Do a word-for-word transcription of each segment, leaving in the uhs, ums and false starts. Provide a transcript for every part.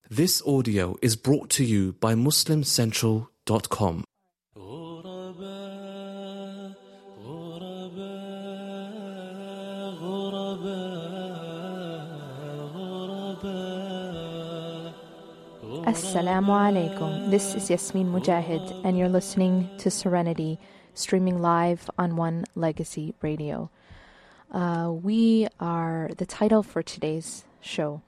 This audio is brought to you by muslim central dot com. Assalamu alaikum. This is Yasmin Mujahid, and you're listening to Serenity, streaming live on One Legacy Radio. Uh, we are, the title for today's show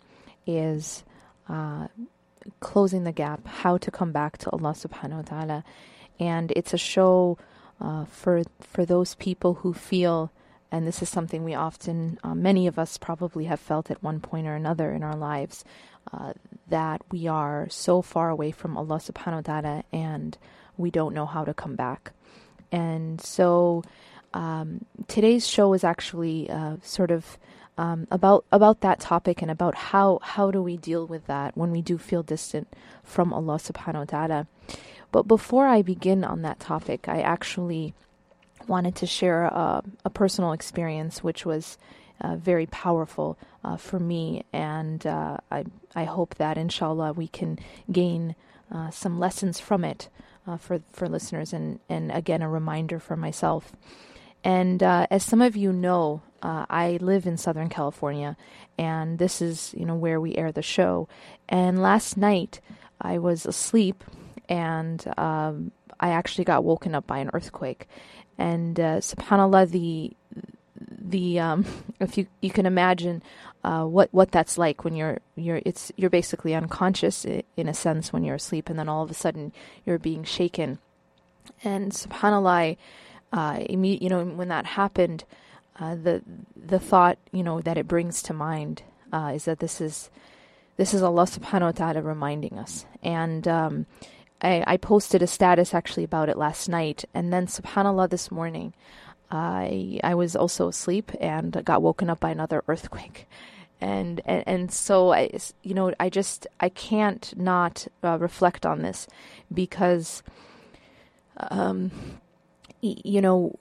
is uh, Closing the Gap, How to Come Back to Allah subhanahu wa ta'ala. And it's a show uh, for for those people who feel, and this is something we often, uh, many of us probably have felt at one point or another in our lives, uh, that we are so far away from Allah subhanahu wa ta'ala and we don't know how to come back. And so um, today's show is actually uh, sort of um, about about that topic and about how, how do we deal with that when we do feel distant from Allah subhanahu wa ta'ala. But before I begin on that topic, I actually wanted to share a, a personal experience which was uh, very powerful uh, for me, and uh, I I hope that inshallah we can gain uh, some lessons from it uh, for for listeners, and and again a reminder for myself. And uh, as some of you know, uh, I live in Southern California, and this is you know where we air the show. And last night I was asleep, and um, I actually got woken up by an earthquake. And uh, subhanallah, the the um, if you you can imagine uh, what what that's like when you're you're it's you're basically unconscious in a sense when you're asleep, and then all of a sudden you're being shaken. And subhanallah, uh, imme- you know when that happened, uh, the the thought you know that it brings to mind uh, is that this is this is Allah subhanahu wa ta'ala reminding us. And um, I, I posted a status actually about it last night, and then subhanallah this morning I I was also asleep and got woken up by another earthquake. And and, and so I you know I just I can't not uh, reflect on this, because um you know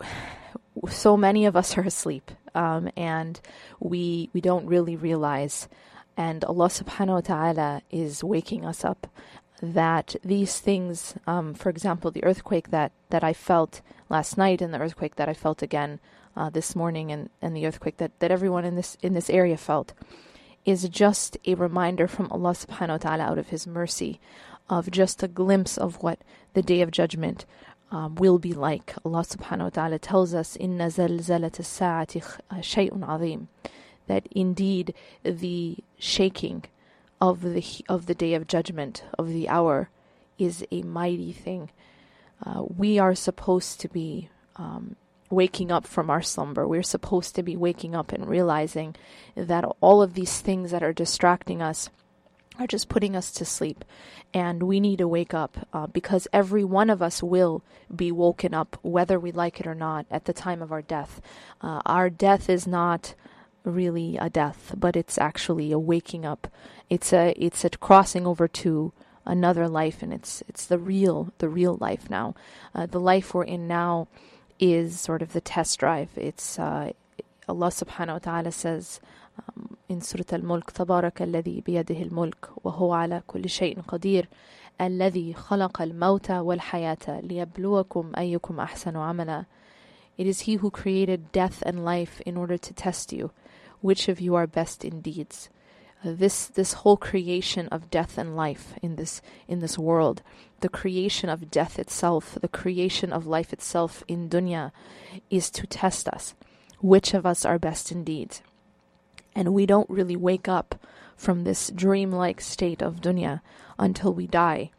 so many of us are asleep, um and we we don't really realize, and Allah subhanahu wa ta'ala is waking us up, that these things, um, for example, the earthquake that, that I felt last night, and the earthquake that I felt again uh, this morning, and, and the earthquake that, that everyone in this in this area felt, is just a reminder from Allah subhanahu wa ta'ala out of His mercy, of just a glimpse of what the Day of Judgment um, will be like. Allah subhanahu wa ta'ala tells us, "Inna zalzalat as-sa'ati shay'un 'azim," that indeed the shaking of the of the Day of Judgment, of the hour, is a mighty thing. Uh, we are supposed to be um, waking up from our slumber. We're supposed to be waking up and realizing that all of these things that are distracting us are just putting us to sleep. And we need to wake up uh, because every one of us will be woken up, whether we like it or not, at the time of our death. Uh, our death is not really a death, but it's actually a waking up. It's a it's a crossing over to another life, and it's it's the real the real life now. Uh, the life we're in now is sort of the test drive. It's uh, Allah subhanahu wa ta'ala says um, in Surah Al-Mulk, تبارك الذي بيده الملك وهو على كل شيء قدير الذي خلق الموت والحياة ليبلوكم أيكم أحسن عملا. It is He who created death and life in order to test you, which of you are best in deeds. Uh, this this whole creation of death and life in this in this world, the creation of death itself, the creation of life itself in dunya, is to test us, which of us are best in deeds. And we don't really wake up from this dreamlike state of dunya until we die.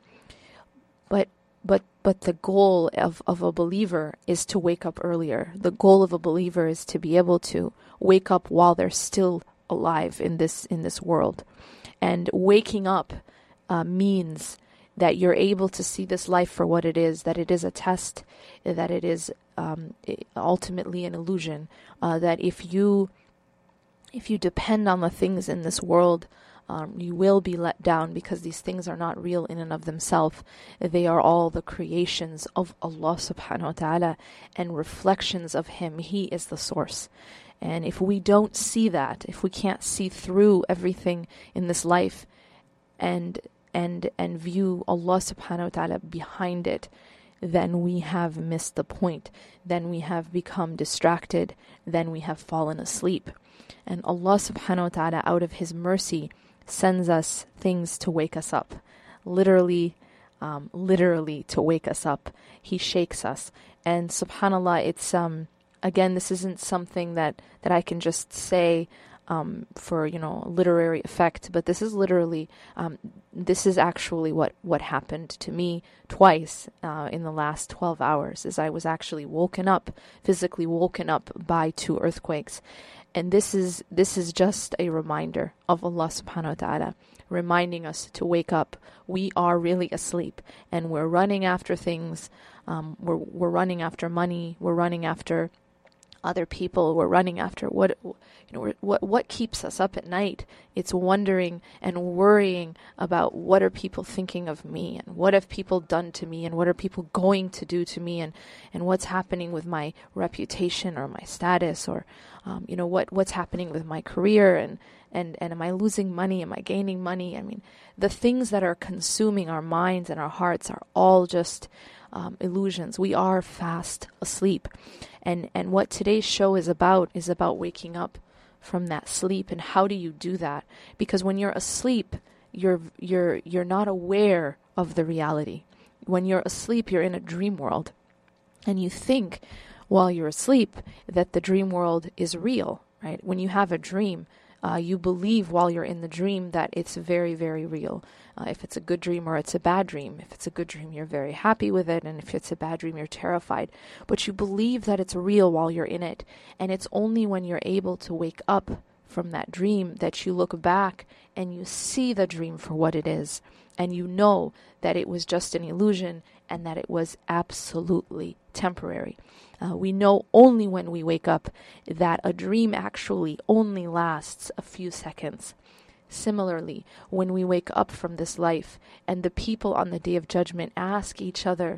But But but the goal of, of a believer is to wake up earlier. The goal of a believer is to be able to wake up while they're still alive in this in this world. And waking up uh, means that you're able to see this life for what it is, that it is a test, that it is um, ultimately an illusion, uh, that if you if you depend on the things in this world, Um, you will be let down, because these things are not real in and of themselves. They are all the creations of Allah subhanahu wa ta'ala and reflections of Him. He is the source. And if we don't see that, if we can't see through everything in this life and and and view Allah subhanahu wa ta'ala behind it, then we have missed the point. Then we have become distracted. Then we have fallen asleep. And Allah subhanahu wa ta'ala, out of His mercy, sends us things to wake us up. Literally, um, literally to wake us up. He shakes us. And subhanAllah, it's, um, again, this isn't something that, that I can just say Um, for, you know, literary effect, but this is literally, um, this is actually what, what happened to me twice uh, in the last twelve hours, is I was actually woken up, physically woken up by two earthquakes. And this is, this is just a reminder of Allah subhanahu wa ta'ala, reminding us to wake up. We are really asleep, and we're running after things. Um, we're, we're running after money. We're running after other people. We're running after what, you know, what what keeps us up at night. It's wondering and worrying about what are people thinking of me, and what have people done to me, and what are people going to do to me, and, and what's happening with my reputation or my status, or um, you know, what what's happening with my career, and, and, and am I losing money? Am I gaining money? I mean, the things that are consuming our minds and our hearts are all just um, illusions. We are fast asleep. And and what today's show is about is about waking up from that sleep. And how do you do that? Because when you're asleep, you're you're you're not aware of the reality. When you're asleep, you're in a dream world, and you think while you're asleep that the dream world is real, right? When you have a dream, uh, you believe while you're in the dream that it's very, very real. Uh, if it's a good dream or it's a bad dream. If it's a good dream, you're very happy with it. And if it's a bad dream, you're terrified. But you believe that it's real while you're in it. And it's only when you're able to wake up from that dream that you look back and you see the dream for what it is. And you know that it was just an illusion and that it was absolutely temporary. Uh, we know only when we wake up that a dream actually only lasts a few seconds. Similarly, when we wake up from this life and the people on the Day of Judgment ask each other,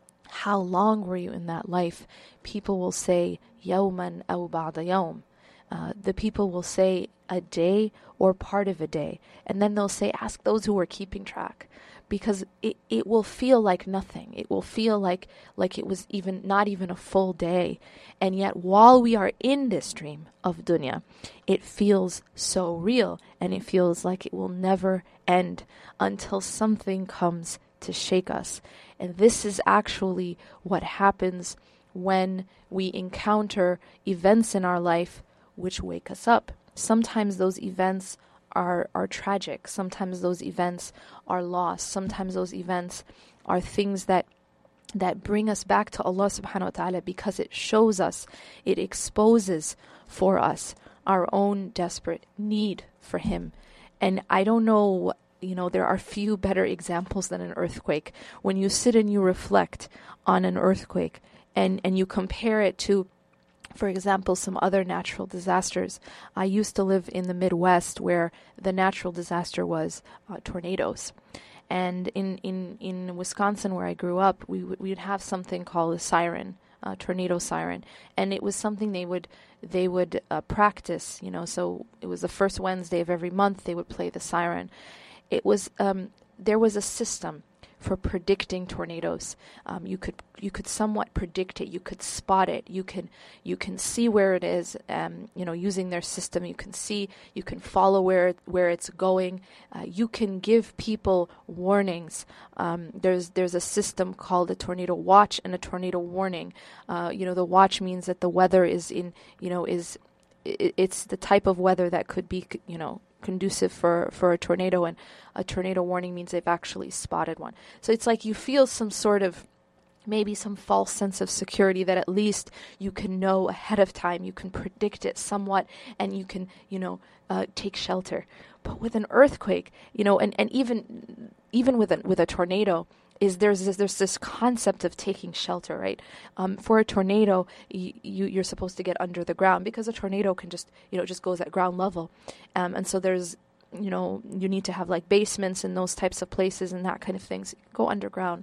how long were you in that life? People will say, يَوْمًا أَوْ بَعْدَ يَوْمٍ. Uh, the people will say a day or part of a day. And then they'll say, ask those who are keeping track. Because it, it will feel like nothing. It will feel like, like it was even not even a full day. And yet while we are in this dream of dunya, it feels so real. And it feels like it will never end until something comes to shake us. And this is actually what happens when we encounter events in our life which wake us up. Sometimes those events are are tragic. Sometimes those events are loss. Sometimes those events are things that that bring us back to Allah subhanahu wa ta'ala, because it shows us, it exposes for us our own desperate need for Him. And I don't know, you know, there are few better examples than an earthquake. When you sit and you reflect on an earthquake and, and you compare it to, for example, some other natural disasters. I used to live in the Midwest, where the natural disaster was uh, tornadoes. And in, in, in Wisconsin, where I grew up, we w- we'd have something called a siren, a tornado siren. And it was something they would they would uh, practice, you know, so it was the first Wednesday of every month they would play the siren. It was, um, there was a system for predicting tornadoes. Um, you could you could somewhat predict it. You could spot it. You can you can see where it is. Um, you know, using their system, you can see. You can follow where it, where it's going. Uh, you can give people warnings. Um, there's there's a system called a tornado watch and a tornado warning. Uh, you know, the watch means that the weather is in. You know, is it, it's the type of weather that could be. You know, conducive for, for a tornado, and a tornado warning means they've actually spotted one. So it's like you feel some sort of, maybe some false sense of security that at least you can know ahead of time, you can predict it somewhat, and you can, you know, uh, take shelter. But with an earthquake, you know, and, and even even with a, with a tornado, is there's this, there's this concept of taking shelter, right? Um, for a tornado, y- you you're supposed to get under the ground, because a tornado can just, you know, just goes at ground level, um, and so there's, you know, you need to have like basements and those types of places and that kind of things. Go underground.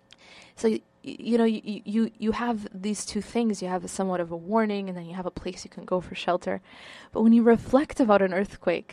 So y- you know, you, you you have these two things. You have a somewhat of a warning, and then you have a place you can go for shelter. But when you reflect about an earthquake,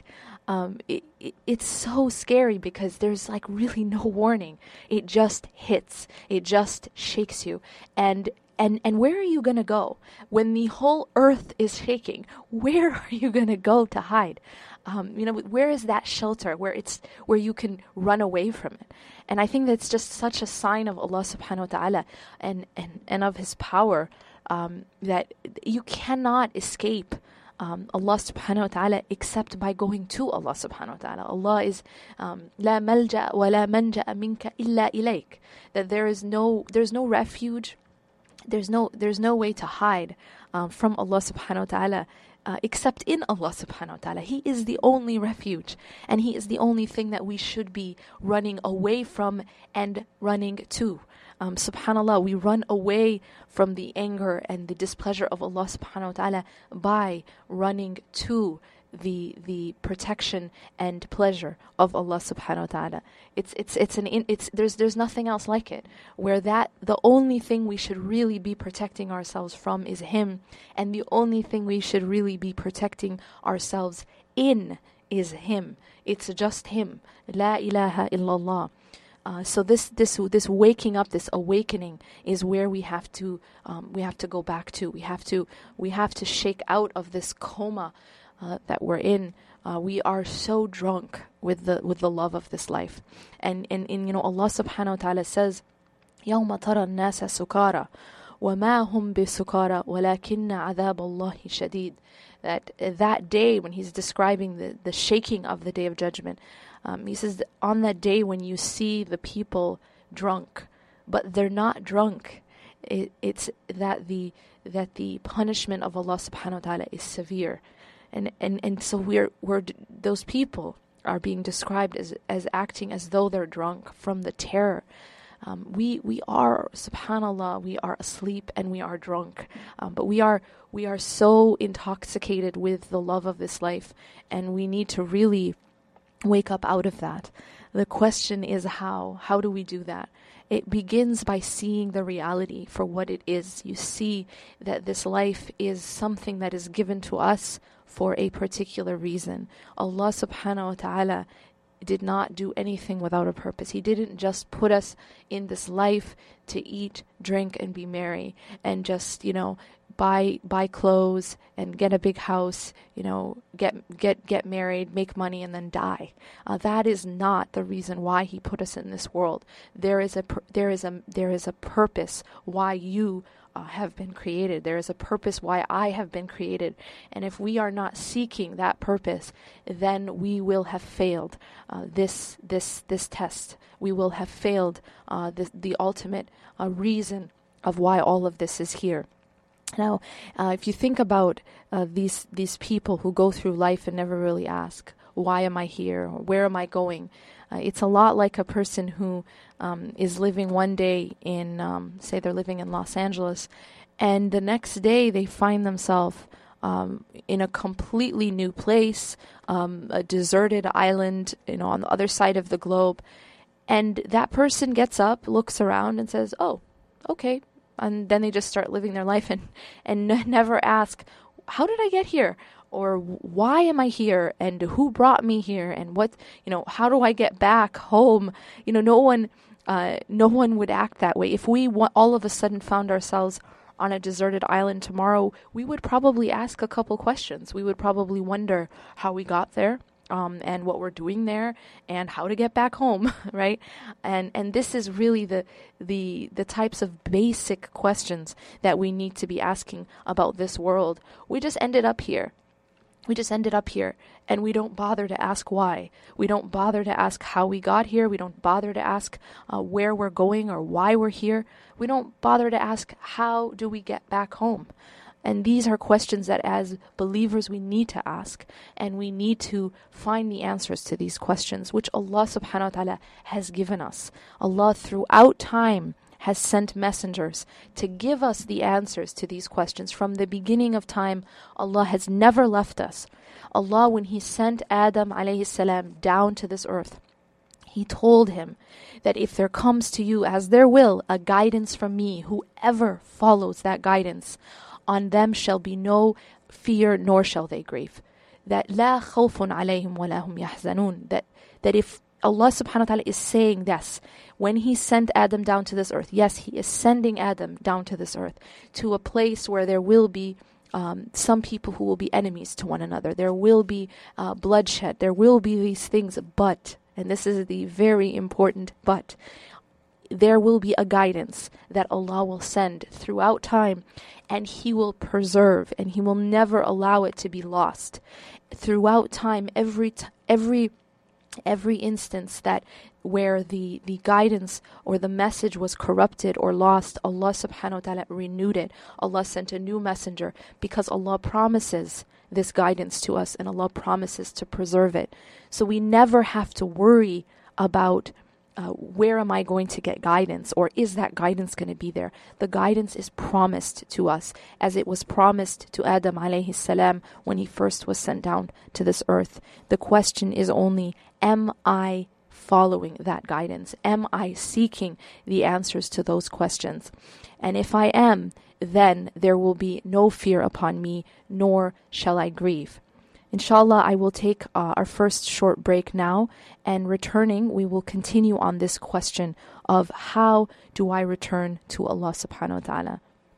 um, it, it, it's so scary because there's like really no warning. It just hits. It just shakes you. And And and where are you going to go when the whole earth is shaking? Where are you going to go to hide? Um, you know, where is that shelter where it's where you can run away from it? And I think that's just such a sign of Allah subhanahu wa ta'ala and, and, and of His power, um, that you cannot escape um, Allah subhanahu wa ta'ala except by going to Allah subhanahu wa ta'ala. Allah is um, لا ملجأ ولا منجأ منك إلا إليك. That there is no there's no refuge. There's no there's no way to hide um, from Allah subhanahu wa ta'ala uh, except in Allah subhanahu wa ta'ala. He is the only refuge, and He is the only thing that we should be running away from and running to. Um, subhanallah, we run away from the anger and the displeasure of Allah subhanahu wa ta'ala by running to the the protection and pleasure of Allah subhanahu wa ta'ala. It's it's it's an it's there's there's nothing else like it, where that the only thing we should really be protecting ourselves from is Him, and the only thing we should really be protecting ourselves in is Him. It's just Him. La ilaha illallah. Uh, so this this this waking up, this awakening, is where we have to um, we have to go back to. We have to we have to shake out of this coma Uh, that we're in. Uh, we are so drunk with the with the love of this life, and and, and you know, Allah subhanahu wa ta'ala says, يَوْمَ تَرَى النَّاسَ سُكَارَى وَمَا هُمْ بِسُكَارَى وَلَكِنَّ عَذَابَ اللَّهِ شَدِيدٌ. That uh, that day when He's describing the, the shaking of the Day of Judgment, um, He says, on that day when you see the people drunk, but they're not drunk, it, it's that the that the punishment of Allah subhanahu wa ta'ala is severe. And, and and so we're we're those people are being described as as acting as though they're drunk from the terror. Um, we we are, subhanallah, we are asleep and we are drunk, um, but we are we are so intoxicated with the love of this life, and we need to really wake up out of that. The question is how? How do we do that? It begins by seeing the reality for what it is. You see that this life is something that is given to us for a particular reason. Allah subhanahu wa ta'ala did not do anything without a purpose. He didn't just put us in this life to eat, drink, and be merry, and just, you know, buy buy clothes and get a big house, you know, get get get married, make money, and then die. Uh, that is not the reason why He put us in this world. There is a there is a there is a purpose why you uh, have been created. There is a purpose why I have been created. And if we are not seeking that purpose, then we will have failed uh, this this this test. We will have failed uh, the the ultimate uh, reason of why all of this is here. Now, uh, if you think about uh, these these people who go through life and never really ask, why am I here? Or where am I going? Uh, it's a lot like a person who um, is living one day in, um, say they're living in Los Angeles, and the next day they find themselves um, in a completely new place, um, a deserted island, you know, on the other side of the globe. And that person gets up, looks around, and says, "Oh, okay." And then they just start living their life and, and n- never ask, how did I get here? Or why am I here? And who brought me here? And what, you know, how do I get back home? You know, no one, uh, no one would act that way. If we wa- all of a sudden found ourselves on a deserted island tomorrow, we would probably ask a couple questions. We would probably wonder how we got there. Um, and what we're doing there, and how to get back home, right? And and this is really the the the types of basic questions that we need to be asking about this world. We just ended up here. We just ended up here, and we don't bother to ask why. We don't bother to ask how we got here. We don't bother to ask uh, where we're going or why we're here. We don't bother to ask how do we get back home. And these are questions that as believers we need to ask, and we need to find the answers to these questions, which Allah subhanahu wa ta'ala has given us. Allah throughout time has sent messengers to give us the answers to these questions. From the beginning of time, Allah has never left us. Allah, when He sent Adam alayhi salam down to this earth, He told him that if there comes to you as their will a guidance from me, whoever follows that guidance, on them shall be no fear, nor shall they grieve. that لا خوف عليهم ولا هم يحزنون, that that if Allah subhanahu wa ta'ala is saying this, when He sent Adam down to this earth, yes, He is sending Adam down to this earth to a place where there will be um, some people who will be enemies to one another. There will be uh, bloodshed. There will be these things, but, and this is the very important but, there will be a guidance that Allah will send throughout time, and He will preserve, and He will never allow it to be lost. Throughout time, every t- every every instance that where the, the guidance or the message was corrupted or lost, Allah subhanahu wa ta'ala renewed it. Allah sent a new messenger, because Allah promises this guidance to us, and Allah promises to preserve it. So we never have to worry about Uh, where am I going to get guidance, or is that guidance going to be there? The guidance is promised to us, as it was promised to Adam alayhi salam when he first was sent down to this earth. The question is only, am I following that guidance? Am I seeking the answers to those questions? And if I am, then there will be no fear upon me, nor shall I grieve. Inshallah, I will take uh, our first short break now, and returning, we will continue on this question of how do I return to Allah subhanahu wa ta'ala.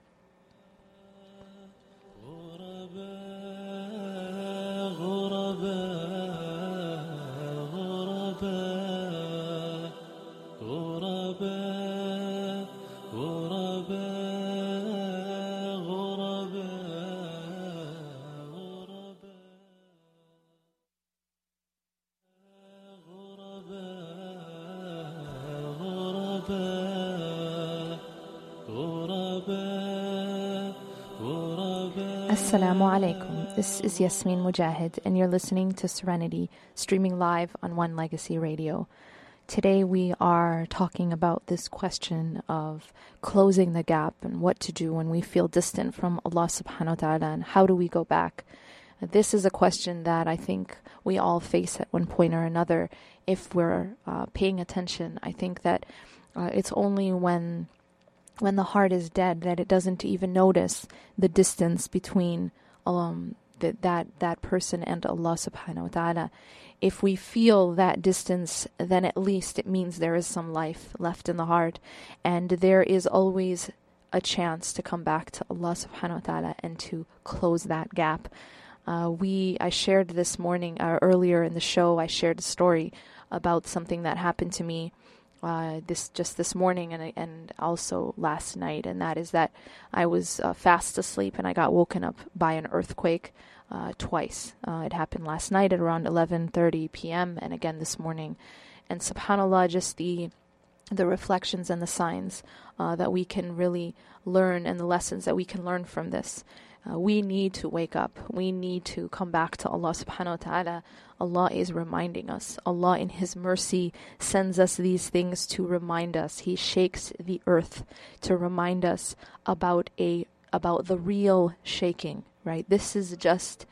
Assalamu alaikum. This is Yasmin Mujahid, and you're listening to Serenity, streaming live on One Legacy Radio. Today we are talking about this question of closing the gap and what to do when we feel distant from Allah subhanahu wa ta'ala, and how do we go back. This is a question that I think we all face at one point or another if we're uh, paying attention. I think that uh, it's only when when the heart is dead that it doesn't even notice the distance between um, the, that that person and Allah subhanahu wa ta'ala. If we feel that distance, then at least it means there is some life left in the heart, and there is always a chance to come back to Allah subhanahu wa ta'ala and to close that gap. Uh, we I shared this morning, uh, earlier in the show, I shared a story about something that happened to me Uh, this just this morning and and also last night, and that is that I was uh, fast asleep and I got woken up by an earthquake uh, twice. Uh, it happened last night at around eleven thirty p.m. and again this morning. And subhanAllah, just the the reflections and the signs uh, that we can really learn, and the lessons that we can learn from this. Uh, we need to wake up. We need to come back to Allah subhanahu wa ta'ala. Allah is reminding us. Allah in His mercy sends us these things to remind us. He shakes the earth to remind us about a about the real shaking, right? This is just,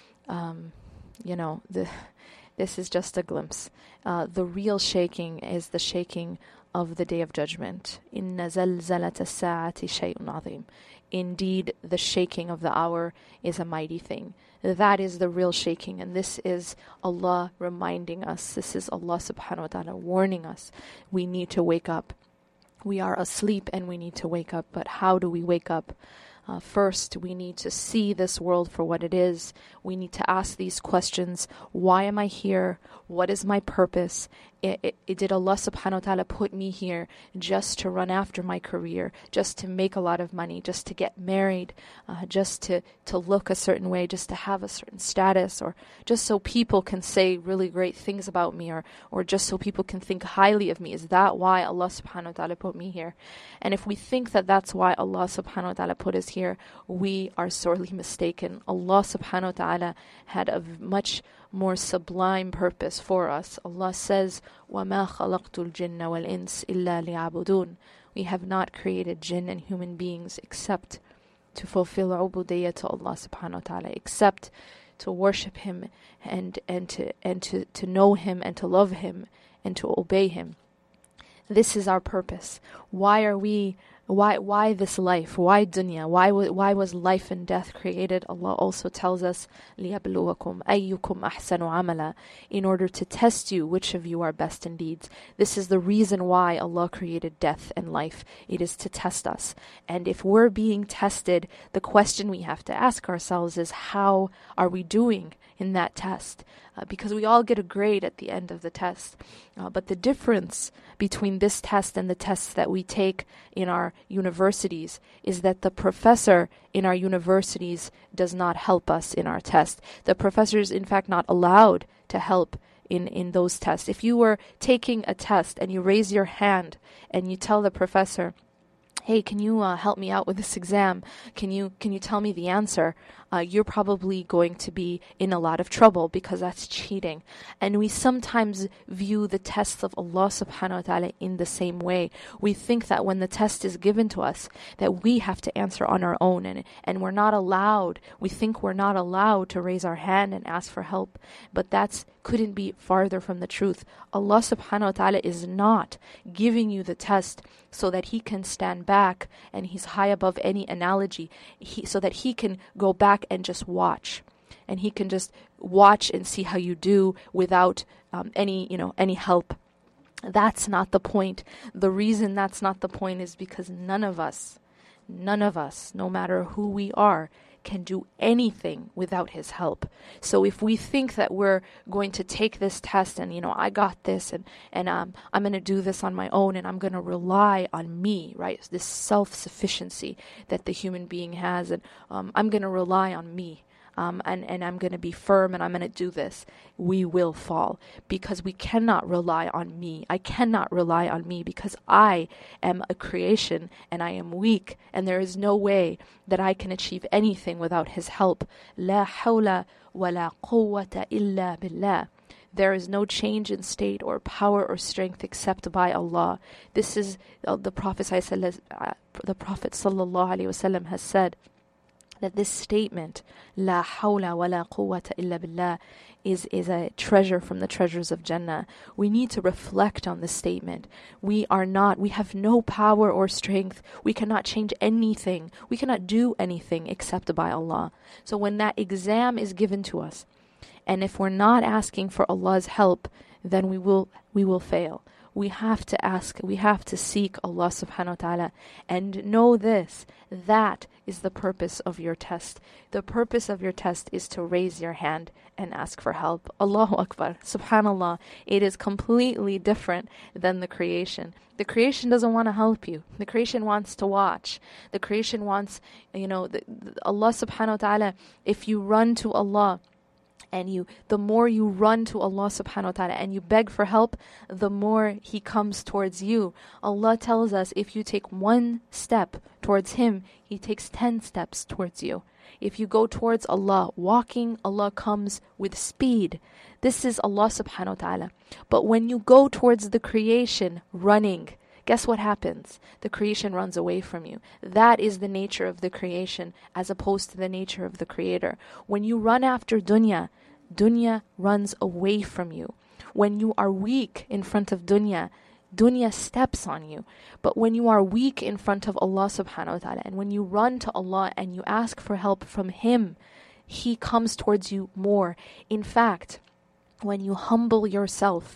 um, you know, the this is just a glimpse. Uh, the real shaking is the shaking of the Day of Judgment. Inna zalzalata as-sa'ati shay'un 'azim. Indeed, the shaking of the hour is a mighty thing. That is the real shaking, and this is Allah reminding us. This is Allah subhanahu wa ta'ala warning us. We need to wake up. We are asleep and we need to wake up. But how do we wake up? Uh, first, we need to see this world for what it is. We need to ask these questions. Why am I here? What is my purpose? It, it, it, did Allah subhanahu wa ta'ala put me here just to run after my career, just to make a lot of money, just to get married, uh, just to, to look a certain way, just to have a certain status, or just so people can say really great things about me, or, or just so people can think highly of me? Is that why Allah subhanahu wa ta'ala put me here? And if we think that that's why Allah subhanahu wa ta'ala put us here, we are sorely mistaken. Allah subhanahu wa ta'ala had a much more sublime purpose for us. Allah says, وَمَا خَلَقْتُ الْجِنَّ وَالْإِنسِ إِلَّا لِيَعْبُدُونَ. We have not created jinn and human beings except to fulfill ubudiyyah to Allah subhanahu wa ta'ala, except to worship Him and, and, to, and to, to know Him and to love Him and to obey Him. This is our purpose. Why are we Why why this life? Why dunya? Why wa- why was life and death created? Allah also tells us لِيَبْلُوَكُمْ أَيُّكُمْ أَحْسَنُ عَمَلًا, in order to test you which of you are best in deeds. This is the reason why Allah created death and life. It is to test us. And if we're being tested, the question we have to ask ourselves is, how are we doing in that test? Uh, because we all get a grade at the end of the test. Uh, but the difference between this test and the tests that we take in our universities is that the professor in our universities does not help us in our test. The professor is in fact not allowed to help in, in those tests. If you were taking a test and you raise your hand and you tell the professor, hey, can you uh, help me out with this exam? Can you can you tell me the answer? Uh, you're probably going to be in a lot of trouble, because that's cheating. And we sometimes view the tests of Allah subhanahu wa ta'ala in the same way. We think that when the test is given to us, that we have to answer on our own, and, and we're not allowed, we think we're not allowed to raise our hand and ask for help. But that's couldn't be farther from the truth. Allah subhanahu wa ta'ala is not giving you the test so that He can stand back and He's high above any analogy, he, so that He can go back and just watch. And He can just watch and see how you do without um, any, you know, any help. That's not the point. The reason that's not the point is because none of us, none of us, no matter who we are, can do anything without His help. So if we think that we're going to take this test and, you know, I got this and, and um, I'm going to do this on my own and I'm going to rely on me, right? This self-sufficiency that the human being has, and um, I'm going to rely on me. Um, and, and I'm going to be firm and I'm going to do this, we will fall, because we cannot rely on me. I cannot rely on me because I am a creation and I am weak, and there is no way that I can achieve anything without His help. لا حول ولا قوة إلا بالله. There is no change in state or power or strength except by Allah. This is uh, the Prophet uh, the Prophet sallallahu alaihi wasallam has said that this statement, La hawla wa la quwwata illa billah, is, is a treasure from the treasures of Jannah. We need to reflect on this statement. We are not, we have no power or strength. We cannot change anything. We cannot do anything except by Allah. So when that exam is given to us, and if we're not asking for Allah's help, then we will we will fail. We have to ask, we have to seek Allah subhanahu wa ta'ala, and know this, that is the purpose of your test. The purpose of your test is to raise your hand and ask for help. Allahu Akbar, subhanallah. It is completely different than the creation. The creation doesn't want to help you. The creation wants to watch. The creation wants, you know, the, the, Allah subhanahu wa ta'ala, if you run to Allah, and you, the more you run to Allah subhanahu wa ta'ala and you beg for help, the more He comes towards you. Allah tells us, if you take one step towards Him, He takes ten steps towards you. If you go towards Allah walking, Allah comes with speed. This is Allah subhanahu wa ta'ala. But when you go towards the creation running, guess what happens? The creation runs away from you. That is the nature of the creation as opposed to the nature of the Creator. When you run after dunya, dunya runs away from you. When you are weak in front of dunya, dunya steps on you. But when you are weak in front of Allah subhanahu wa ta'ala, and when you run to Allah and you ask for help from Him, He comes towards you more. In fact, when you humble yourself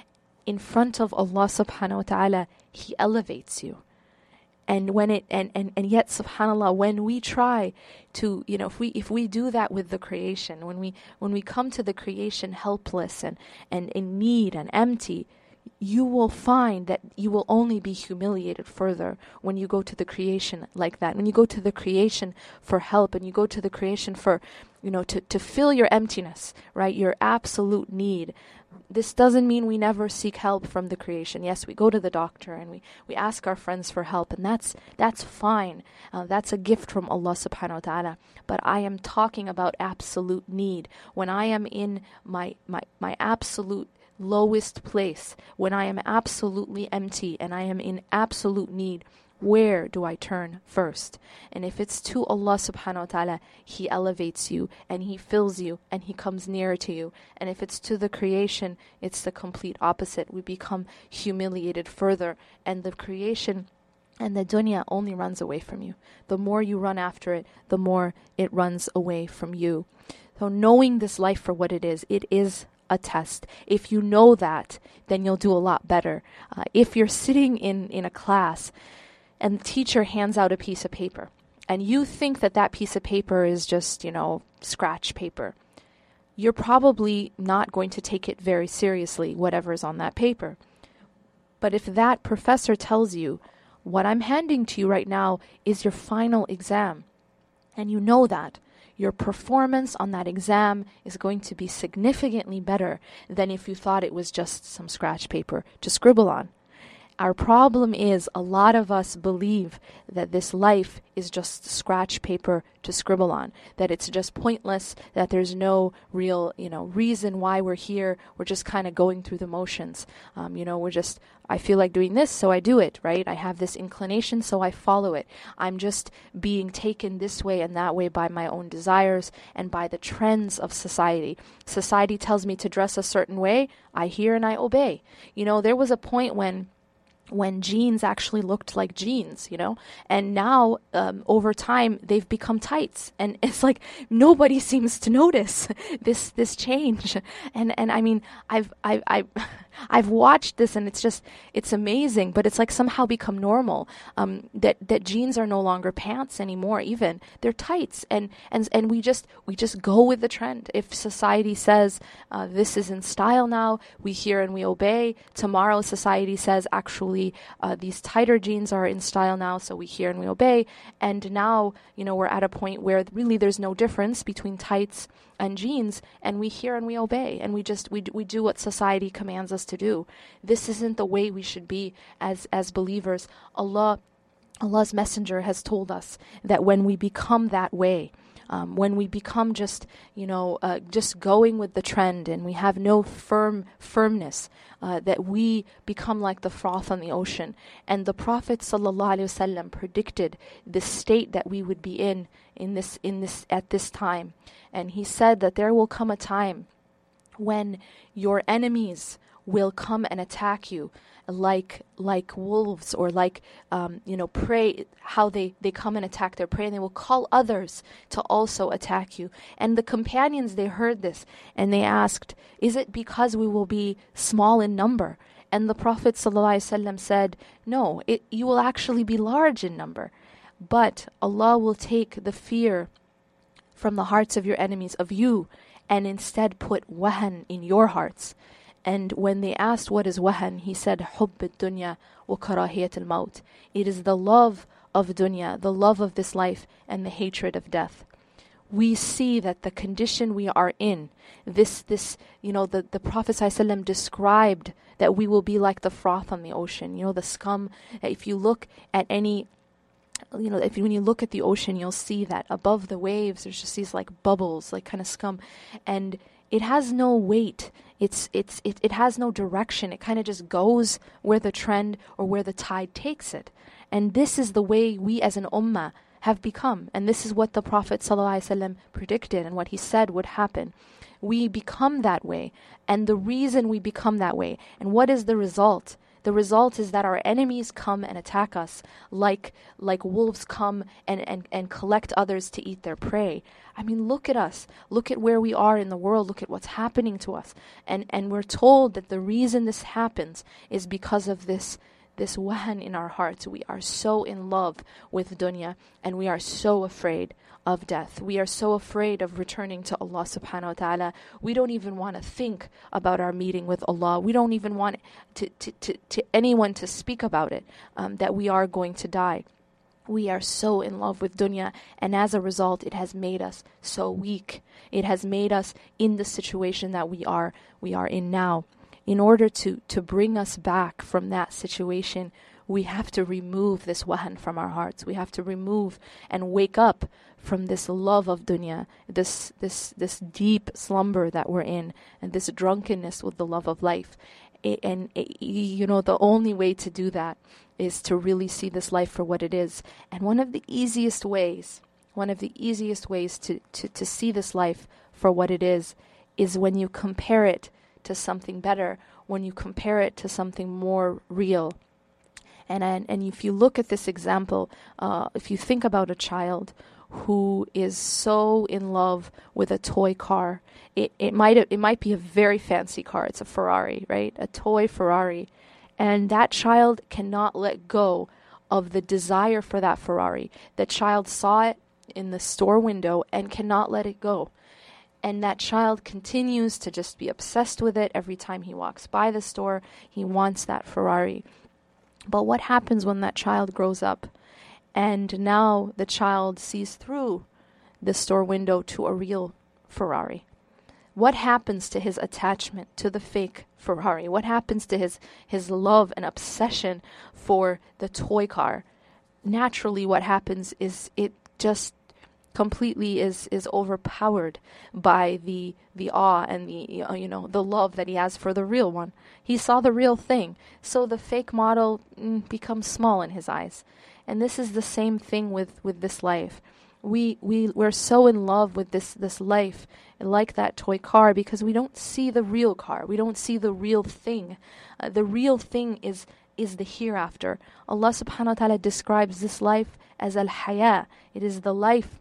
in front of Allah subhanahu wa ta'ala, He elevates you. And when it and, and, and yet subhanallah, when we try to, you know, if we if we do that with the creation, when we when we come to the creation helpless and, and in need and empty, you will find that you will only be humiliated further when you go to the creation like that. When you go to the creation for help, and you go to the creation for, you know, to, to fill your emptiness, right? Your absolute need. This doesn't mean we never seek help from the creation. Yes, we go to the doctor and we, we ask our friends for help, and that's that's fine. Uh, that's a gift from Allah subhanahu wa ta'ala. But I am talking about absolute need. When I am in my my, my absolute lowest place, when I am absolutely empty and I am in absolute need, where do I turn first? And if it's to Allah subhanahu wa ta'ala, He elevates you and He fills you and He comes nearer to you. And if it's to the creation, it's the complete opposite. We become humiliated further, and the creation And the dunya only runs away from you. The more you run after it, the more it runs away from you. So knowing this life for what it is, it is a test. If you know that, then you'll do a lot better. Uh, if you're sitting in, in a class and the teacher hands out a piece of paper, and you think that that piece of paper is just, you know, scratch paper, you're probably not going to take it very seriously, whatever's on that paper. But if that professor tells you, what I'm handing to you right now is your final exam, and you know that, your performance on that exam is going to be significantly better than if you thought it was just some scratch paper to scribble on. Our problem is a lot of us believe that this life is just scratch paper to scribble on, that it's just pointless, that there's no real, you know, reason why we're here. We're just kind of going through the motions. Um, you know, we're just, I feel like doing this, so I do it, right? I have this inclination, so I follow it. I'm just being taken this way and that way by my own desires and by the trends of society. Society tells me to dress a certain way. I hear and I obey. You know, there was a point when when jeans actually looked like jeans, you know, and now um, over time they've become tights, and it's like nobody seems to notice this this change. And and I mean, I've I I I've watched this, and it's just it's amazing, but it's like somehow become normal. Um, that that jeans are no longer pants anymore. Even they're tights, and and and we just we just go with the trend. If society says uh, this is in style now, we hear and we obey. Tomorrow, society says actually. Uh, these tighter jeans are in style now, so we hear and we obey. And now, you know, we're at a point where really there's no difference between tights and jeans, and we hear and we obey, and we just we we do what society commands us to do. This isn't the way we should be as as believers. Allah, Allah's Messenger has told us that when we become that way, Um, when we become just, you know, uh, just going with the trend, and we have no firm firmness, uh, that we become like the froth on the ocean. And the Prophet sallallahu alaihi wasallam predicted the state that we would be in in this in this at this time, and he said that there will come a time when your enemies will come and attack you like like wolves, or like um, you know, prey, how they, they come and attack their prey, and they will call others to also attack you. And the companions, they heard this, and they asked, is it because we will be small in number? And the Prophet ﷺ said, no, it, you will actually be large in number, but Allah will take the fear from the hearts of your enemies, of you, and instead put wahan in your hearts. And when they asked what is wahan, he said, Hubb ad-dunya wa karahiyat al-maut. It is the love of dunya, the love of this life, and the hatred of death. We see that the condition we are in, this, this, you know, the, the Prophet ﷺ described that we will be like the froth on the ocean, you know, the scum. If you look at any, you know, if you, when you look at the ocean, you'll see that above the waves, there's just these like bubbles, like kind of scum, and it has no weight. It's it's it, it has no direction. It kind of just goes where the trend or where the tide takes it. And this is the way we as an ummah have become. And this is what the Prophet ﷺ predicted and what he said would happen. We become that way. And the reason we become that way, and what is the result? The result is that our enemies come and attack us like like wolves come and, and, and collect others to eat their prey. I mean, look at us. Look at where we are in the world. Look at what's happening to us. And and we're told that the reason this happens is because of this this wahan in our hearts. We are so in love with dunya, and we are so afraid of death. We are so afraid of returning to Allah subhanahu wa ta'ala. We don't even want to think about our meeting with Allah. We don't even want to, to, to, to anyone to speak about it, um, that we are going to die. We are so in love with dunya, and as a result, it has made us so weak. It has made us in the situation that we are we are in now. In order to, to bring us back from that situation, we have to remove this wahan from our hearts. We have to remove and wake up from this love of dunya, this this this deep slumber that we're in, and this drunkenness with the love of life. It, and it, you know, the only way to do that is to really see this life for what it is. And one of the easiest ways, one of the easiest ways to, to, to see this life for what it is, is when you compare it to something better, when you compare it to something more real. And, and, and if you look at this example, uh, if you think about a child who is so in love with a toy car, it, it might it might be a very fancy car. It's a Ferrari, right? A toy Ferrari. And that child cannot let go of the desire for that Ferrari. The child saw it in the store window and cannot let it go. And that child continues to just be obsessed with it. Every time he walks by the store, he wants that Ferrari. But what happens when that child grows up? And now the child sees through the store window to a real Ferrari. What happens to his attachment to the fake Ferrari? What happens to his, his love and obsession for the toy car? Naturally, what happens is it just completely is is overpowered by the the awe and the you know the love that he has for the real one. He saw the real thing, so the fake model mm, becomes small in his eyes. And this is the same thing with, with this life. We we we're so in love with this this life, like that toy car, because we don't see the real car. We don't see the real thing. Uh, the real thing is is the hereafter. Allah subhanahu wa ta'ala describes this life as al-haya. It is the life,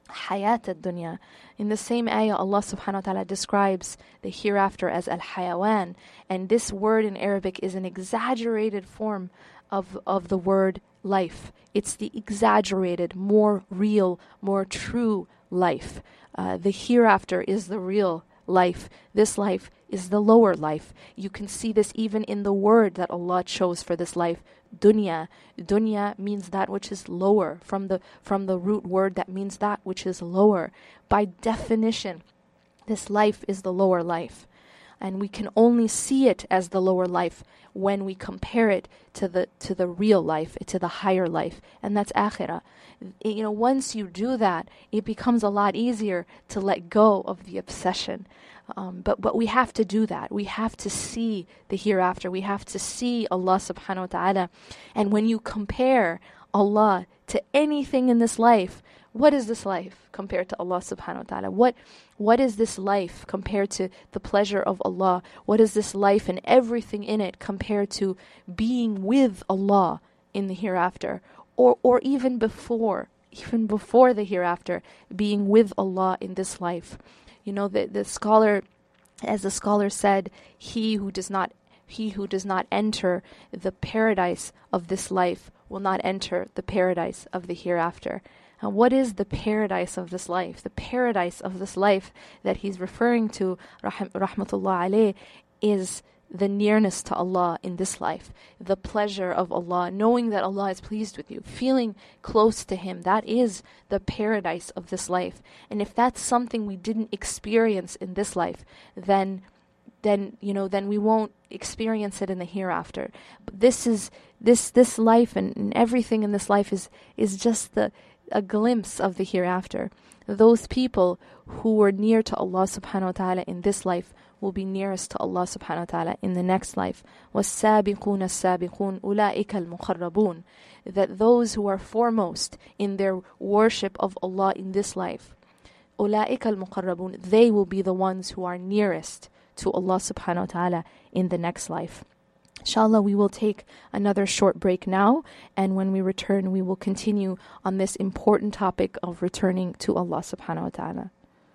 hayat ad-dunya. In the same ayah, Allah subhanahu wa ta'ala describes the hereafter as al-hayawan. And this word in Arabic is an exaggerated form of of the word life. It's the exaggerated, more real, more true life. Uh, the hereafter is the real life. This life is the lower life. You can see this even in the word that Allah chose for this life, dunya. Dunya means that which is lower, from the from the root word that means that which is lower. By definition, this life is the lower life. And we can only see it as the lower life when we compare it to the to the real life, to the higher life, and that's akhirah. You know, once you do that, it becomes a lot easier to let go of the obsession. Um, but but we have to do that. We have to see the hereafter. We have to see Allah subhanahu wa ta'ala. And when you compare Allah to anything in this life, what is this life compared to Allah subhanahu wa ta'ala? What what is this life compared to the pleasure of Allah? What is this life and everything in it compared to being with Allah in the hereafter? Or or even before, even before the hereafter, being with Allah in this life. You know, the, the scholar, as the scholar said, he who does not he who does not enter the paradise of this life will not enter the paradise of the hereafter. And what is the paradise of this life? The paradise of this life that he's referring to, rahm, rahmatullah alayh, is the nearness to Allah in this life, the pleasure of Allah, knowing that Allah is pleased with you, feeling close to Him. That is the paradise of this life. And if that's something we didn't experience in this life, then then you know then we won't experience it in the hereafter. But this is this this life and, and everything in this life is is just the a glimpse of the hereafter. Those people who were near to Allah subhanahu wa ta'ala in this life will be nearest to Allah subhanahu wa ta'ala in the next life. وَالسَّابِقُونَ السَّابِقُونَ أُولَٰئِكَ الْمُقَرَّبُونَ. That those who are foremost in their worship of Allah in this life, أُولَٰئِكَ الْمُقَرَّبُونَ, they will be the ones who are nearest to Allah subhanahu wa ta'ala in the next life. Inshallah, we will take another short break now, and when we return, we will continue on this important topic of returning to Allah subhanahu wa ta'ala.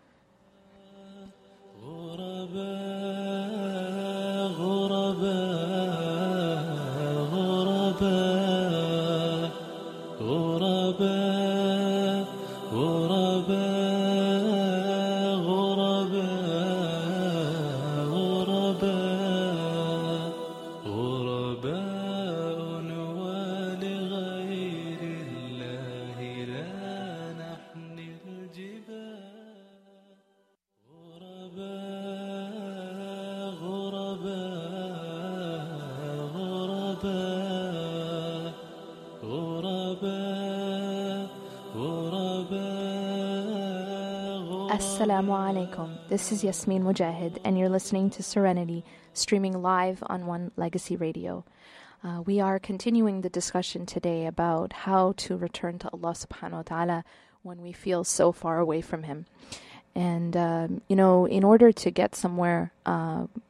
Assalamu alaikum. This is Yasmin Mujahid, and you're listening to Serenity, streaming live on One Legacy Radio. Uh, we are continuing the discussion today about how to return to Allah subhanahu wa ta'ala when we feel so far away from Him. And, um, you know, in order to get somewhere, uh,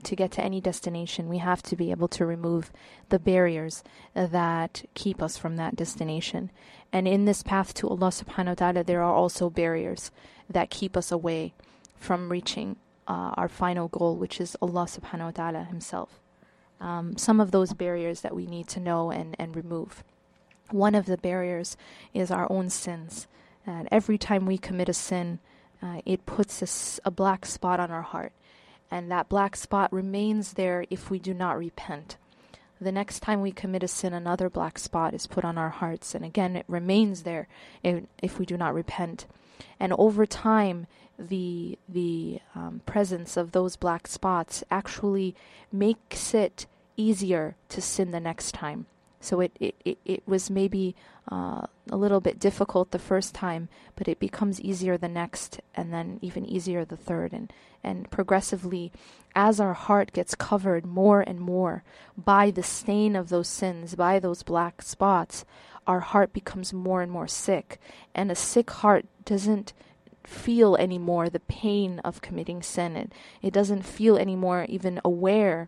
to get to any destination, we have to be able to remove the barriers that keep us from that destination. And in this path to Allah subhanahu wa ta'ala, there are also barriers that keep us away from reaching uh, our final goal, which is Allah subhanahu wa ta'ala himself. Um, some of those barriers that we need to know and, and remove. One of the barriers is our own sins. And every time we commit a sin, uh, it puts a, s- a black spot on our heart. And that black spot remains there if we do not repent. The next time we commit a sin, another black spot is put on our hearts. And again, it remains there if, if we do not repent. And over time, the the um, presence of those black spots actually makes it easier to sin the next time. So it, it, it, it was maybe uh, a little bit difficult the first time, but it becomes easier the next, and then even easier the third. And, and progressively, as our heart gets covered more and more by the stain of those sins, by those black spots, our heart becomes more and more sick. And a sick heart doesn't feel anymore the pain of committing sin. It, it doesn't feel anymore even aware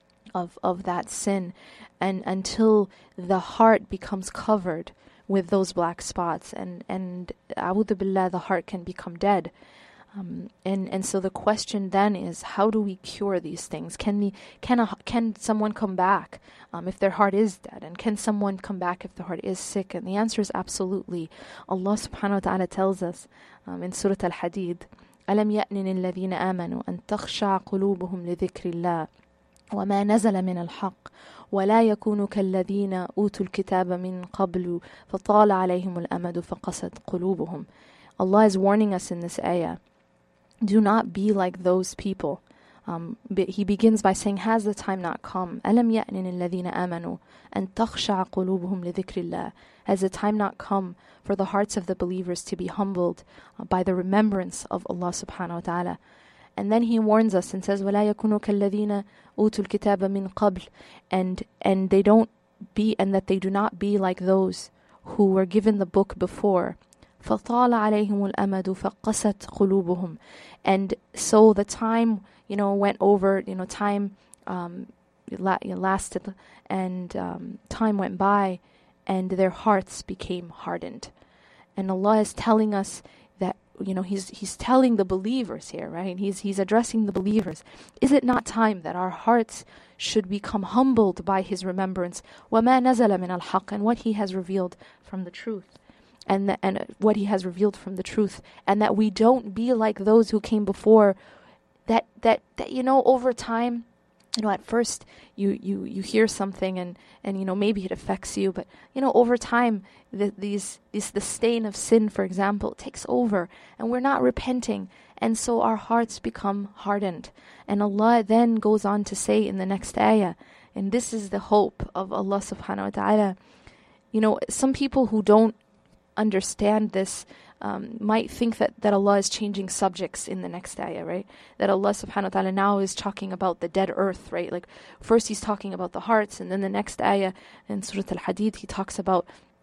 of of that sin, and until the heart becomes covered with those black spots, and and a'udhu billah, the heart can become dead. Um, and and so the question then is, how do we cure these things? Can we can a, can someone come back um, if their heart is dead, and can someone come back if the heart is sick? And the answer is absolutely. Allah subhanahu wa ta'ala tells us um, in Surah Al-Hadid, أَلَمْ يَأْنِنِ الَّذِينَ آمَنُوا أَن تَخْشَعَ قُلُوبُهُمْ لِذِكْرِ اللَّهِ وما نزل من الحق ولا يكونوا كالذين أوتوا الكتاب من قبل فطال عليهم الأمد فقست قلوبهم. Allah is warning us in this ayah. Do not be like those people. Um, he begins by saying, has the time not come? أَلَمْ يَأْنِنِ الَّذِينَ آمَنُوا أَن تَخْشَعَ قُلُوبُهُمْ لِذِكْرِ اللَّهِ. Has the time not come for the hearts of the believers to be humbled uh, by the remembrance of Allah subhanahu wa ta'ala? And then he warns us and says, وَلَا يَكُونُوا كَالَّذِينَ أُوتُوا الْكِتَابَ مِنْ قَبْلِ, and and they don't be, and that they do not be like those who were given the book before. فَطَالَ عَلَيْهِمُ الْأَمَدُ فَقَسَتْ قُلُوبُهُم. And so the time, you know, went over, you know, time um, lasted, and um, time went by, and their hearts became hardened. And Allah is telling us that, you know, he's he's telling the believers here, right? He's he's addressing the believers. Is it not time that our hearts should become humbled by his remembrance? وَمَا نَزَلَ مِنَ الْحَقِّ, and what he has revealed from the truth. And the, and what he has revealed from the truth. And that we don't be like those who came before, that that, that you know, over time, you know, at first you, you, you hear something and, and, you know, maybe it affects you, but, you know, over time, the, these, these, the stain of sin, for example, takes over, and we're not repenting. And so our hearts become hardened. And Allah then goes on to say in the next ayah, and this is the hope of Allah subhanahu wa ta'ala. You know, some people who don't understand this Um, might think that, that Allah is changing subjects in the next ayah, right? That Allah subhanahu wa ta'ala now is talking about the dead earth, right? Like first he's talking about the hearts, and then the next ayah in Surah Al-Hadid he talks about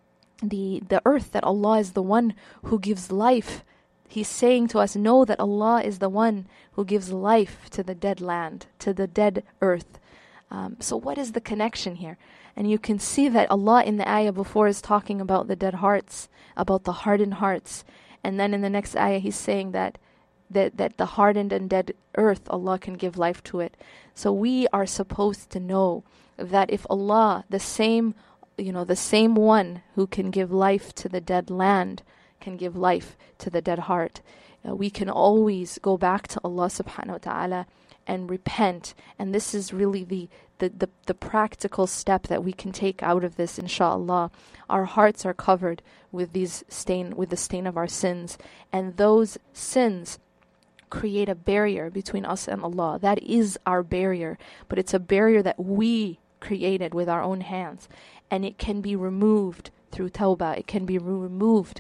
the, the earth, that Allah is the one who gives life. He's saying to us, know that Allah is the one who gives life to the dead land, to the dead earth. Um, so what is the connection here? And you can see that Allah in the ayah before is talking about the dead hearts, about the hardened hearts. And then in the next ayah he's saying that, that, that the hardened and dead earth, Allah can give life to it. So we are supposed to know that if Allah, the same, you know, the same one who can give life to the dead land, can give life to the dead heart, uh, we can always go back to Allah subhanahu wa ta'ala and repent. And this is really the The, the, the practical step that we can take out of this, inshallah. Our hearts are covered with these stain, with the stain of our sins, and those sins create a barrier between us and Allah. That is our barrier, but it's a barrier that we created with our own hands, and it can be removed through tawbah. It can be removed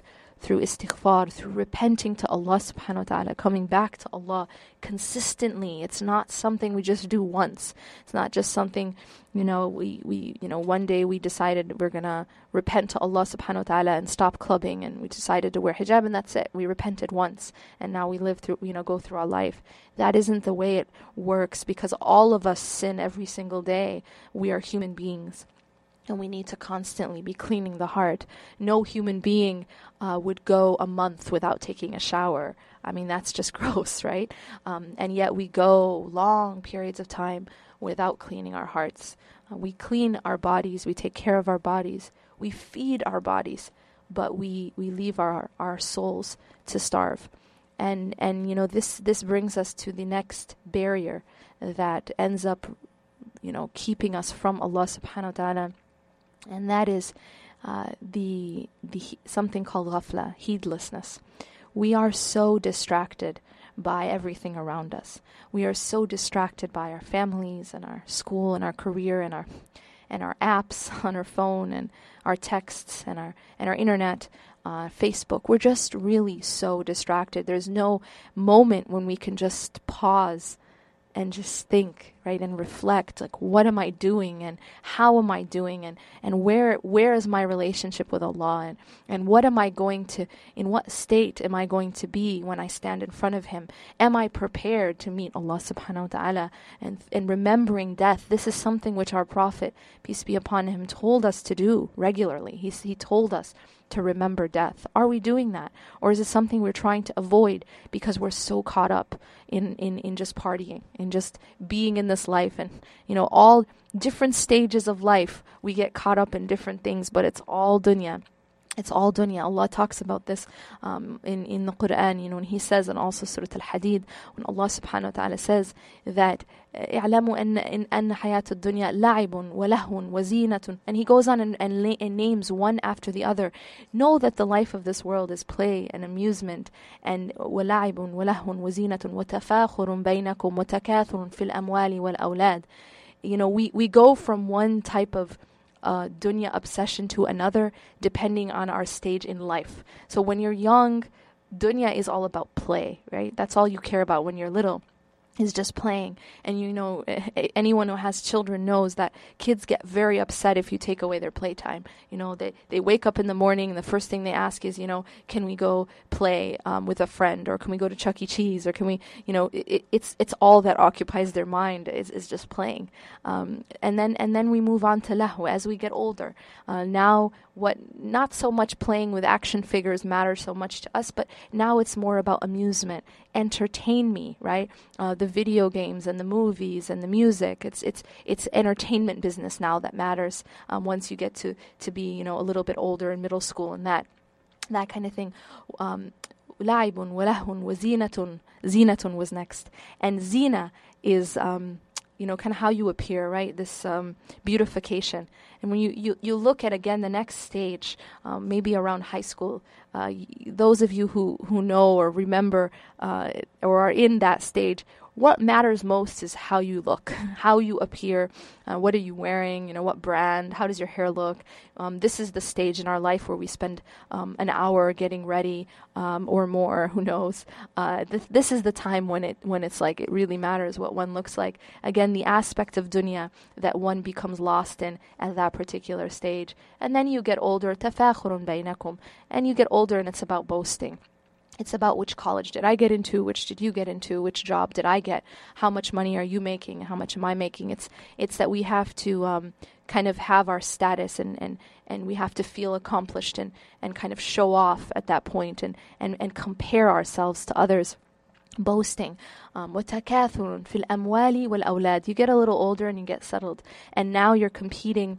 through istighfar, through repenting to Allah subhanahu wa ta'ala, coming back to Allah consistently. It's not something we just do once. It's not just something, you know, we, we you know, one day we decided we're going to repent to Allah subhanahu wa ta'ala and stop clubbing, and we decided to wear hijab, and that's it. We repented once, and now we live through, you know, go through our life. That isn't the way it works, because all of us sin every single day. We are human beings. And we need to constantly be cleaning the heart. No human being uh, would go a month without taking a shower. I mean, that's just gross, right? Um, and yet we go long periods of time without cleaning our hearts. Uh, we clean our bodies. We take care of our bodies. We feed our bodies. But we, we leave our, our souls to starve. And, and you know, this, this brings us to the next barrier that ends up, you know, keeping us from Allah subhanahu wa ta'ala. And that is uh, the the something called ghafla, heedlessness. We are so distracted by everything around us. We are so distracted by our families and our school and our career and our and our apps on our phone and our texts and our and our internet, uh, Facebook. We're just really so distracted. There's no moment when we can just pause and just think, right, and reflect, like, what am I doing, and how am I doing, and, and where where is my relationship with Allah, and, and what am I going to, in what state am I going to be when I stand in front of Him? Am I prepared to meet Allah subhanahu wa ta'ala? And, and remembering death, this is something which our Prophet, peace be upon him, told us to do regularly. He, he told us to remember death. Are we doing that? Or is it something we're trying to avoid because we're so caught up in, in, in just partying, in just being in this life? And, you know, all different stages of life, we get caught up in different things, but it's all dunya. It's all dunya. Allah talks about this um, in, in the Quran, you know, when He says, and also Surah Al-Hadid, when Allah subhanahu wa ta'ala says that اعلموا أن أن حياة الدنيا لعب ولهو وزينة, and He goes on and, and, la- and names one after the other. Know that the life of this world is play and amusement, and ولعب ولهو وزينة وتفاخر بينكم وتكاثر في الأموال والأولاد. You know, we, we go from one type of Uh, dunya obsession to another, depending on our stage in life. So when you're young, dunya is all about play, right? That's all you care about when you're little, is just playing. And you know, anyone who has children knows that kids get very upset if you take away their playtime. You know, they, they wake up in the morning and the first thing they ask is, you know, can we go play um, with a friend, or can we go to Chuck E. Cheese, or can we, you know, it, it's it's all that occupies their mind is, is just playing. Um, and then and then we move on to lahu as we get older. Uh, now, what not so much playing with action figures matters so much to us, but now it's more about amusement. Entertain me, right? Uh, the video games and the movies and the music. It's it's it's entertainment business now that matters. Um, once you get to, to be, you know, a little bit older in middle school and that that kind of thing. Um, لعب ولهو وزينة. Zinatun was next, and zina is um, you know, kind of how you appear, right? This um, beautification. And when you, you, you look at, again, the next stage, um, maybe around high school, uh, y- those of you who, who know or remember uh, or are in that stage, what matters most is how you look, how you appear, uh, what are you wearing, you know, what brand, how does your hair look. Um, this is the stage in our life where we spend um, an hour getting ready um, or more, who knows. Uh, th- this is the time when it when it's like it really matters what one looks like. Again, the aspect of dunya that one becomes lost in at that particular stage. And then you get older, تَفَاخُرٌ بَيْنَكُمْ, and you get older and it's about boasting. It's about which college did I get into, which did you get into, which job did I get, how much money are you making, how much am I making. It's it's that we have to um, kind of have our status and, and, and we have to feel accomplished and, and kind of show off at that point and, and, and compare ourselves to others. Boasting. Um, وَتَكَاثُرٌ فِي الْأَمْوَالِ وَالْأَوْلَادِ. You get a little older and you get settled. And now you're competing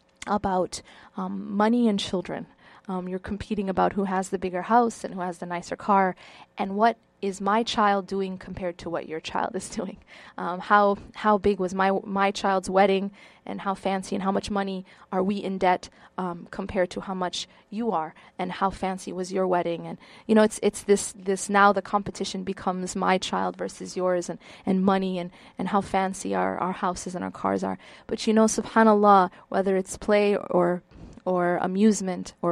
about um, money and children. Um, you're competing about who has the bigger house and who has the nicer car, and what is my child doing compared to what your child is doing. Um, how how big was my my child's wedding, and how fancy and how much money are we in debt um, compared to how much you are, and how fancy was your wedding. And you know, it's it's this this now the competition becomes my child versus yours, and, and money and, and how fancy our, our houses and our cars are. But you know, subhanallah, whether it's play or or amusement or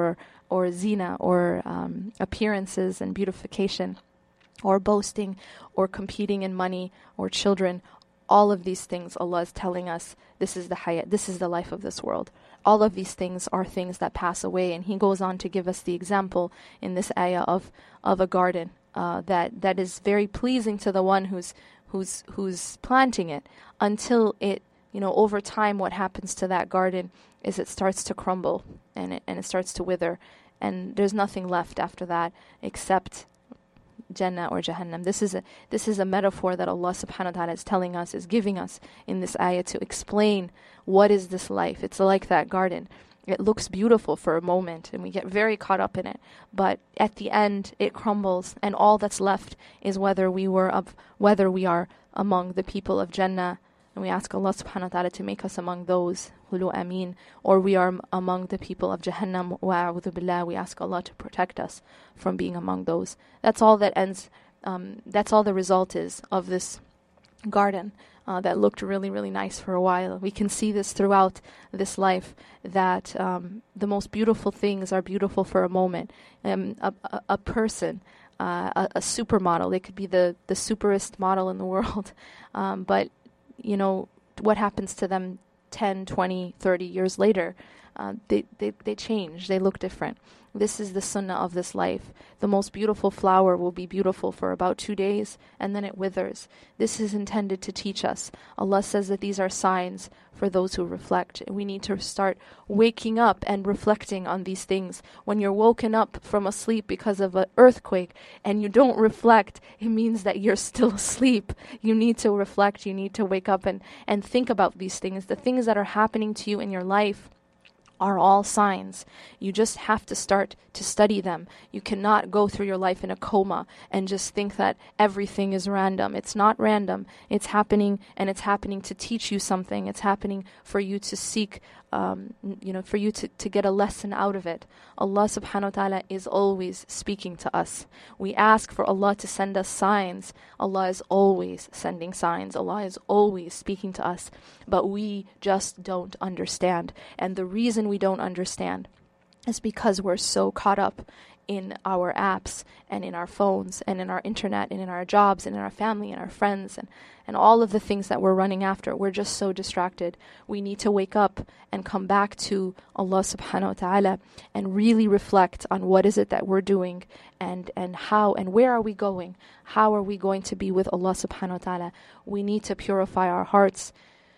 or zina, or um, appearances and beautification, or boasting, or competing in money, or children. All of these things, Allah is telling us, this is the hayat, this is the life of this world. All of these things are things that pass away. And He goes on to give us the example in this ayah of, of a garden uh, that, that is very pleasing to the one who's who's who's planting it, until it, you know, over time what happens to that garden is it starts to crumble and it, and it starts to wither, and there's nothing left after that except Jannah or Jahannam. This is a this is a metaphor that Allah subhanahu wa ta'ala is telling us, is giving us in this ayah to explain what is this life. It's like that garden. It looks beautiful for a moment and we get very caught up in it, but at the end it crumbles, and all that's left is whether we were of whether we are among the people of Jannah, and we ask Allah subhanahu wa ta'ala to make us among those, Hulu Ameen, or we are among the people of Jahannam, wa a'udhu billah, we ask Allah to protect us from being among those. That's all that ends, um, that's all the result is of this garden uh, that looked really, really nice for a while. We can see this throughout this life, that um, the most beautiful things are beautiful for a moment. Um, a, a, a person, uh, a, a supermodel, they could be the, the superest model in the world, um, but you know, what happens to them ten, twenty, thirty years later? Uh, they, they, they change. They look different. This is the sunnah of this life. The most beautiful flower will be beautiful for about two days and then it withers. This is intended to teach us. Allah says that these are signs for those who reflect. We need to start waking up and reflecting on these things. When you're woken up from a sleep because of an earthquake and you don't reflect, it means that you're still asleep. You need to reflect. You need to wake up and, and think about these things. The things that are happening to you in your life are all signs. You just have to start to study them. You cannot go through your life in a coma and just think that everything is random. It's not random. It's happening, and it's happening to teach you something. It's happening for you to seek, um, you know, for you to, to get a lesson out of it. Allah subhanahu wa ta'ala is always speaking to us. We ask for Allah to send us signs. Allah is always sending signs. Allah is always speaking to us. But we just don't understand. And the reason we don't understand is because we're so caught up in our apps and in our phones and in our internet and in our jobs and in our family and our friends and, and all of the things that we're running after. We're just so distracted. We need to wake up and come back to Allah subhanahu wa ta'ala and really reflect on what is it that we're doing and, and how and where are we going? How are we going to be with Allah subhanahu wa ta'ala? We need to purify our hearts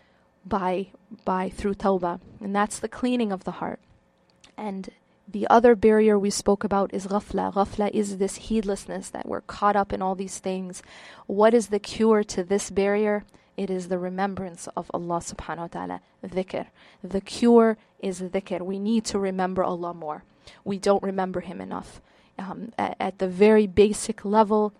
by by through tawbah, and that's the cleaning of the heart. And the other barrier we spoke about is ghafla. Ghafla is this heedlessness that we're caught up in all these things. What is the cure to this barrier? It is the remembrance of Allah subhanahu wa ta'ala, dhikr. The cure is dhikr. We need to remember Allah more. We don't remember Him enough. Um, at, at the very basic level,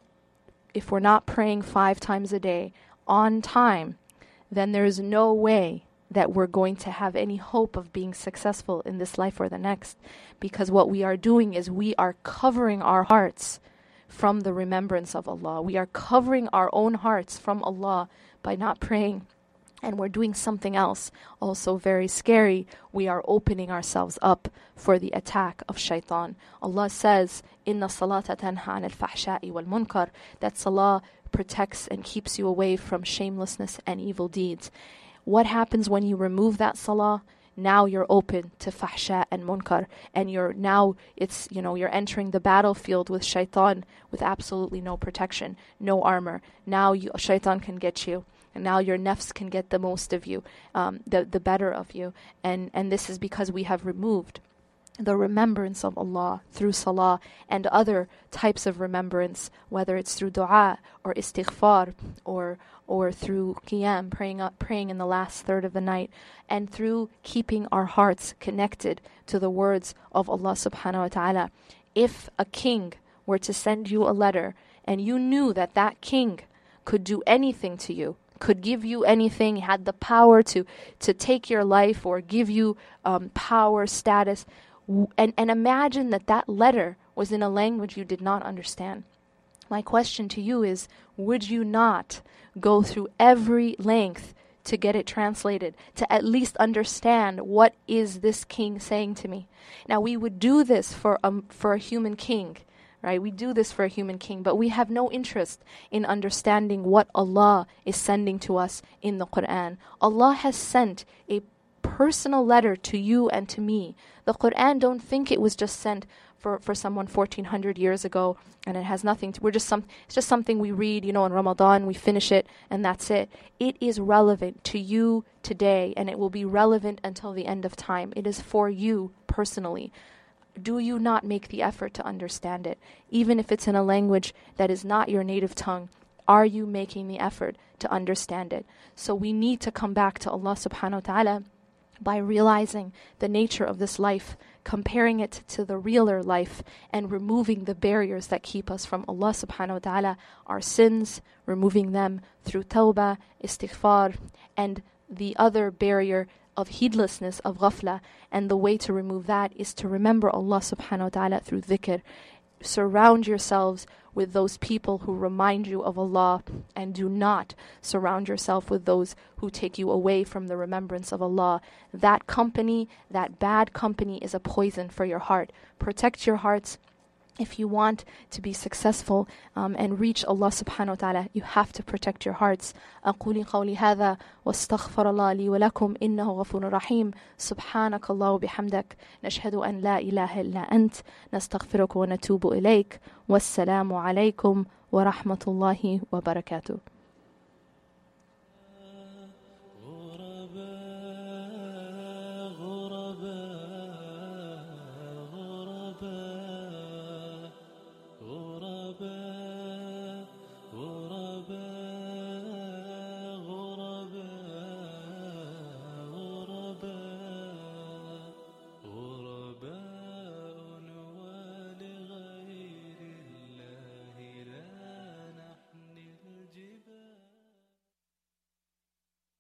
if we're not praying five times a day on time, then there is no way that we're going to have any hope of being successful in this life or the next. Because what we are doing is we are covering our hearts from the remembrance of Allah. We are covering our own hearts from Allah by not praying. And we're doing something else, also very scary. We are opening ourselves up for the attack of shaitan. Allah says, Inna salata tanha an al-fahsha'i wal-munkar, that salah protects and keeps you away from shamelessness and evil deeds. What happens when you remove that salah? Now you're open to fahsha and munkar, and you're now it's you know you're entering the battlefield with shaitan with absolutely no protection, no armor. Now you, shaitan can get you, and now your nafs can get the most of you, um, the the better of you, and and this is because we have removed the remembrance of Allah through salah and other types of remembrance, whether it's through dua or istighfar or or through qiyam, praying up, praying in the last third of the night, and through keeping our hearts connected to the words of Allah subhanahu wa ta'ala. If a king were to send you a letter and you knew that that king could do anything to you, could give you anything, had the power to to take your life or give you um, power, status, and, and imagine that that letter was in a language you did not understand. My question to you is, would you not go through every length to get it translated, to at least understand what is this king saying to me. Now, we would do this for a, for a human king, right? We do this for a human king, but we have no interest in understanding what Allah is sending to us in the Quran. Allah has sent a personal letter to you and to me. The Quran, don't think it was just sent for, for someone fourteen hundred years ago and it has nothing to, we're just some, it's just something we read, you know, in Ramadan, we finish it and that's it. It is relevant to you today and it will be relevant until the end of time. It is for you personally. Do you not make the effort to understand it? Even if it's in a language that is not your native tongue, are you making the effort to understand it? So we need to come back to Allah subhanahu wa ta'ala by realizing the nature of this life, comparing it to the realer life, and removing the barriers that keep us from Allah subhanahu wa ta'ala, our sins, removing them through tawbah, istighfar, and the other barrier of heedlessness, of ghafla. And the way to remove that is to remember Allah subhanahu wa ta'ala through dhikr. Surround yourselves with those people who remind you of Allah, and do not surround yourself with those who take you away from the remembrance of Allah. That company, that bad company, is a poison for your heart. Protect your hearts. If you want to be successful um, and reach Allah subhanahu wa ta'ala, you have to protect your hearts. أقول قولي هذا واستغفر الله لي ولكم إنه غفور رحيم. سبحانك الله وبحمدك نشهد أن لا إله إلا أنت نستغفرك ونتوب إليك. والسلام عليكم ورحمة الله وبركاته.